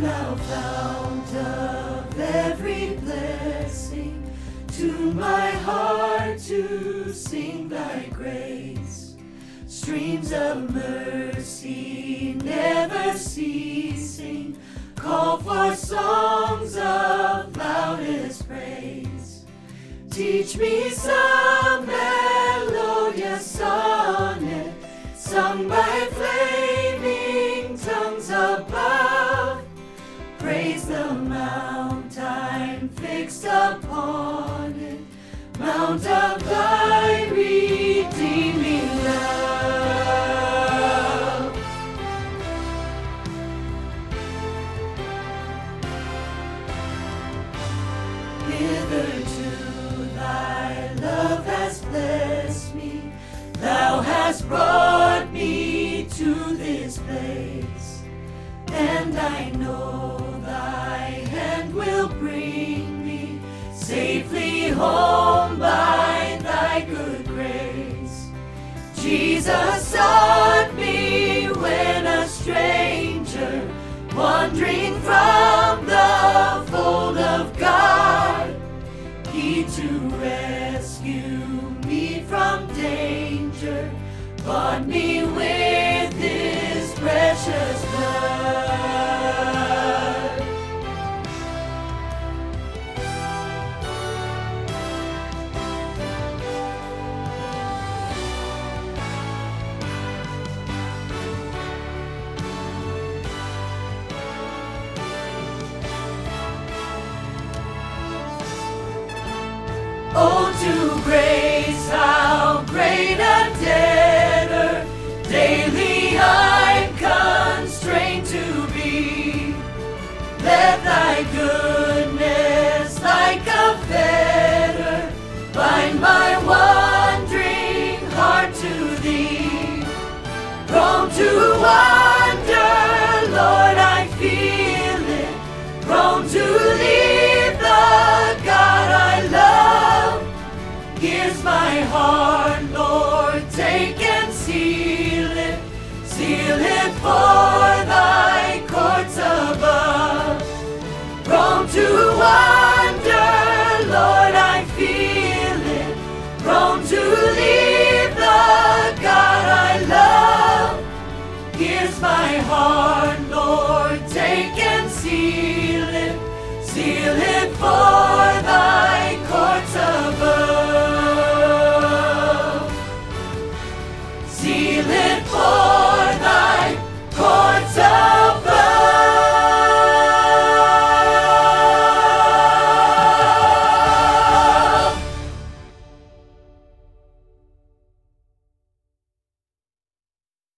thou fount of every blessing, to my heart to sing thy grace. Streams of mercy never ceasing, call for songs of loudest praise. Teach me some melodious sonnet, sung by flaming tongues above. Praise the mount I'm fixed upon it, mount of thy redeeming love. Hitherto thy love has blessed me, thou hast brought me to this place, and I know thy hand will bring me safely home by thy good grace. Jesus sought me when a stranger, wandering from the fold of God. He to rescue me from danger, bought me with his precious blood. Oh, to grace, how great a debtor daily I'm constrained to be. Let thy goodness like a fetter bind my wandering heart to thee. Prone to wander, Lord, I feel it, prone to leave the God I love. Here's my heart, Lord, take and seal it for thy courts above. Prone to wander, Lord, I feel it, prone to leave the God I love. Here's my heart, Lord, take and seal it for thy courts above. Seal it for